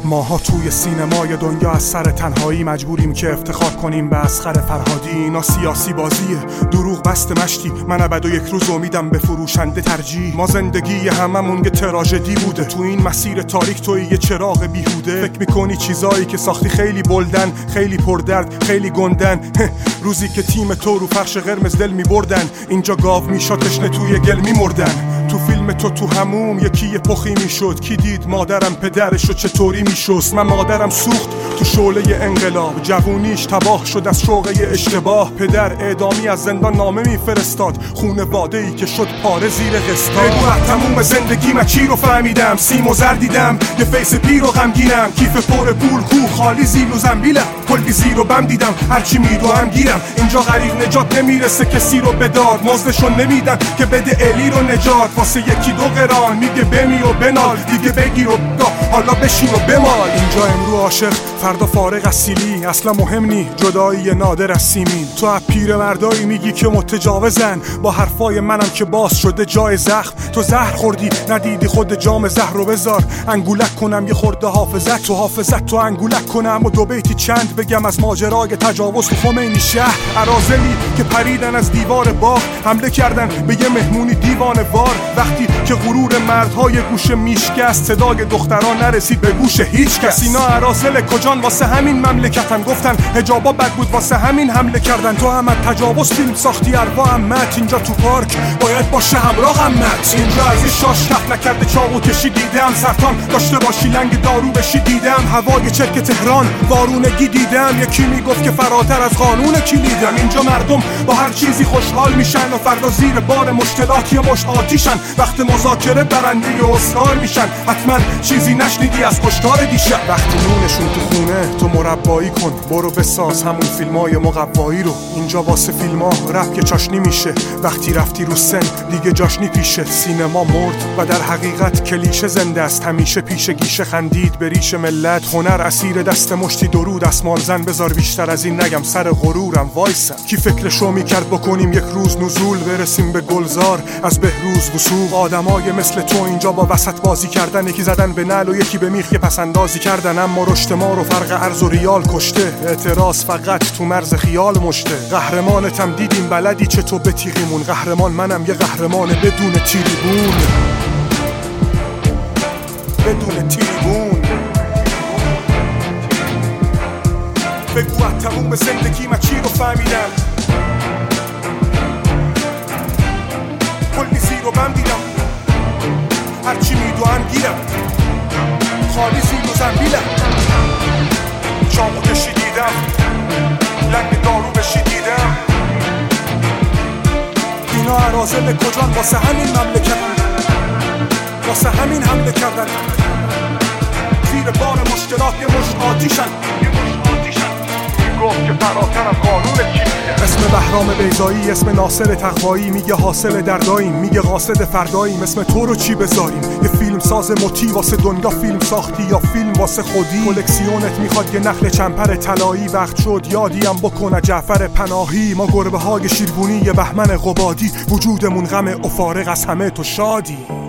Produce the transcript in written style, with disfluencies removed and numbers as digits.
ماها توی سینمای دنیا از سر تنهایی مجبوریم که افتخار کنیم به اصغر فرهادی. اینا سیاسی بازیه، دروغ بست مشتی، من ابد و یک روز امیدم به فروشنده ترجیح. ما زندگی هممون یه تراژدی بوده، تو این مسیر تاریک توی یه چراغ بیهوده. فکر میکنی چیزایی که ساختی خیلی بلدن، خیلی پردرد، خیلی گندن. روزی که تیم تو رو فرش قرمز دل میبردن، اینجا گاو میشد تشنه توی گل میمردن. تو فیلم تو هموم یکی یه پخی میشد، کی دید مادرم پدرشو چطوری میشست. من مادرم سوخت تو شعله انقلاب، جوونیش تباه شد از شوقه اشتباه. پدر اعدامی از زندان نامه میفرستاد، خونواده‌ای که شد پاره زیر قسطا. بگو تموم زندگی من چی رو فهمیدم، سیم و زر دیدم یه فیس پیر و غمگینم. کیف پر پول کو خالی زیر و زنبیلم، کلی زیر و بم دیدم هرچی میدوام گیرم. اینجا غریق نجات نمیرسه کسی رو بداد، مزدشو نمیدن که بده الی رو نجات. واسه یکی دو قران میگه بمی و بنال، دیگه بگیر و حالا بشین و بمال. اینجا امرو عاشق فردا فارغ از سیلی، اصلا مهم نی جدایی نادر از سیمین. تو از پیر مردایی میگی که متجاوزن، با حرفای منم که باز شده جای زخم. تو زهر خوردی ندیدی خود جام زهر رو بذار، انگولک کنم یه خورده حافظت تو حافظت تو انگولک کنم. و دو بیتی چند بگم از ماجرای تجاوز تو خمینی شهر. اراذلی که پریدن از دیوار باغ، حمله کردن به یه مهمونی دیوانه وار. وقتی که غرور مردهای گوشه میشکست، صدای دختران نرسید به گوش هیچ کس. اینا اراذل کجان واسه همین مملکتن، گفتن حجابا بد بود واسه همین حمله کردن. تو هم تجاوز فیلم ساختی اروا امت، اینجا تو پارک باید باشه همراه امت. اینجا از این شاش کف نکرده چاقو کشی دیدم، سرطان داشته باشی لنگ دارو بشی دیدم. هوای چرک تهران وارونگی دیدم، یکی میگفت که فراتر از قانون کلیدم. اینجا مردم با هر چیزی خوشحال میشن و فردا زیر بار مشکلات یه مشت آتیشن. وقت مذاکره برنده اسکار میشن، حتما چیزی نشنیدی از کشتار دیشب. وقتی نونشون تو خونه تو مربایی کن، برو بساز همون فیلمای مقوایی رو. اینجا واسه فیلما رپ که چاشنی میشه، وقتی رفتی رو سن دیگه جاشنی پیشه. سینما مرد و در حقیقت کلیشه زنده است، همیشه پیش گیشه خندید به ریش ملت. هنر اسیر دست مشتی درود اسمان زن، بذار بیشتر از این نگم سر غرورم وایسم. کی فکرشو میکرد بکنیم یک روز نزول، برسیم به گلزار از بهروز وثوق. آدمای مثل تو اینجا با وسط بازی کردن، یکی زدن به نعل و یکی به میخ پسندازی کردن. اما رشد ما رو فرق ارز و ریال کشته، اعتراض فقط تو مرز خیال مشته. قهرمانتم دیدیم بلدی چه تو به تیغیمون، قهرمان منم یه قهرمان بدون تیریبون، بدون تیریبون. بگو از تموم زندگی من چی رو فهمیدم، کلی زیر و بم دیدم هرچی میدوام گیرم. خالی زیر و زنبیلم، چاقو کشی دیدم لنگ دارو بشی دیدم. اینا اراذل کجان واسه همین مملکتن، واسه همین حمله کردن. زیر بار مشکلات یه مشت آتیشن، گفت که فراتر از قانون کلیه. اسم بهرام بیضایی، اسم ناصر تقوایی، میگه حاصل درداییم، میگه قاصد فرداییم. اسم تو رو چی بذاریم؟ یه فیلم ساز مطی واسه دنیا فیلم ساختی یا فیلم واسه خودی؟ کلکسیونت میخواد یه نخل چنپر طلایی، وقت شد یادیم بکنه جعفر پناهی. ما گربه های شیربونی یه بهمن قبادی، وجودمون غم افارق از همه تو شادی.